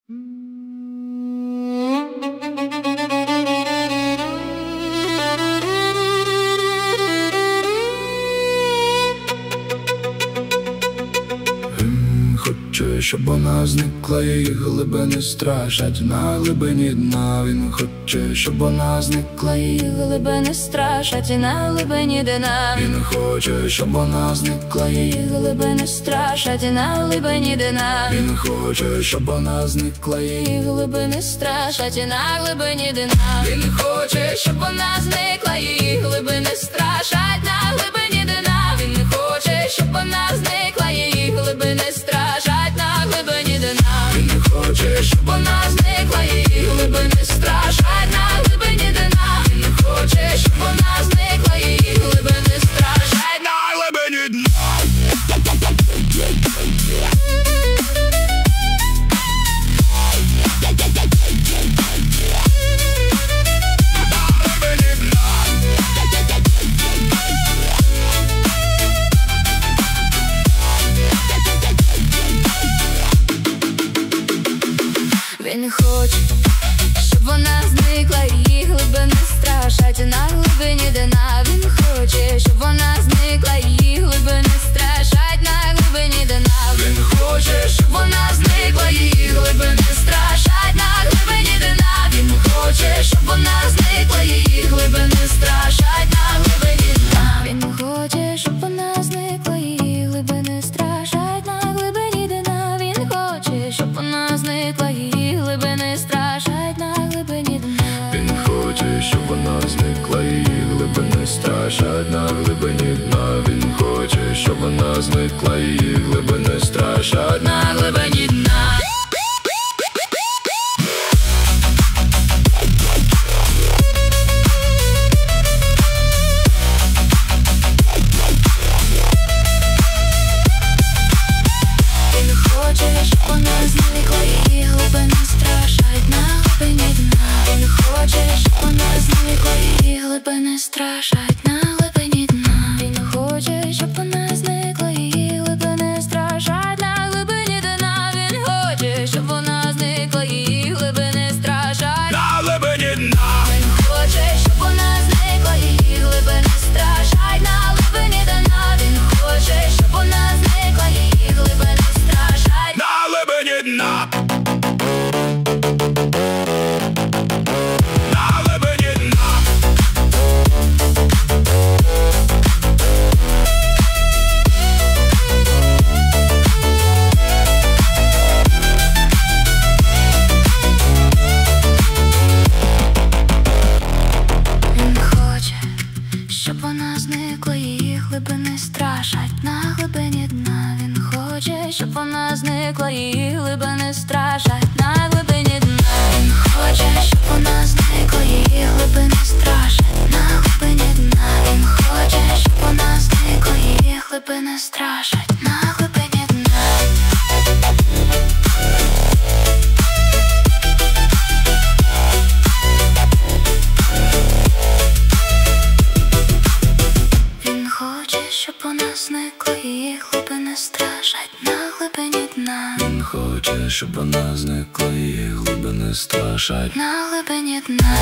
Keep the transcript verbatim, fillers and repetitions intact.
Хоче, щоб вона зникла, її глибини страшать. На глибині дна він хоче, щоб вона зникла, її глибини страшать. І на глибині дна він хоче, щоб вона зникла, її глибини страшать. І на глибині дна він хоче, щоб вона зникла, її глибини страшать. І на глибині дна він хоче, щоб вона зникла, її глибини страшать. На глибині дна він хоче, щоб вона зникла, її глибини страшать. На глибині дна він хоче, щоб вона зникла, її глибини страшать. На глибині дна він хоче, щоб вона зникла, її глибини страшать. На глибині дна. Він хоче, щоб вона зникла, її глибини страшать. На глибині дна він хоче, щоб вона зникла, її глибини страшать. На глибині дна він хоче, щоб вона зникла, її глибини страшать. На глибині дна він хоче, щоб вона зникла, її глибини страшать. На глибині дна він хоче, щоб вона зникла, її глибини страшать. На глибині дна він хоче, щоб вона зникла, її глибини страшать. На глибині дна він хоче, щоб вона зникла, її глибини страшать. На глибині дна він хоче, щоб вона зникла, її глибини страшать. На глибині дна. Він хоче, щоб вона зникла, її глибини страшать. На глибині дна він хоче, щоб вона зникла, її глибини страшать. На глибині дна він хоче, щоб вона зникла, її глибини страшать. На глибині дна він хоче, щоб вона зникла, її глибини страшать. На глибині дна він хоче, щоб вона зникла, її глибини страшать. На глибині дна він хоче, щоб вона зникла, її глибини страшать. На глибині дна. Щоб вона зникла, її глибини страшать. На глибині дна він хоче, щоб вона зникла, її глибини страшать. На глибині дна він хоче, щоб вона зникла, її глибини страшать. На глибині дна він хоче, щоб вона зникла, її глибини страшать. На глибині дна. Щоб вона зникла, її глибини страшать. На глибині дна він хоче, щоб вона зникла, її глибини страшать. На глибині дна.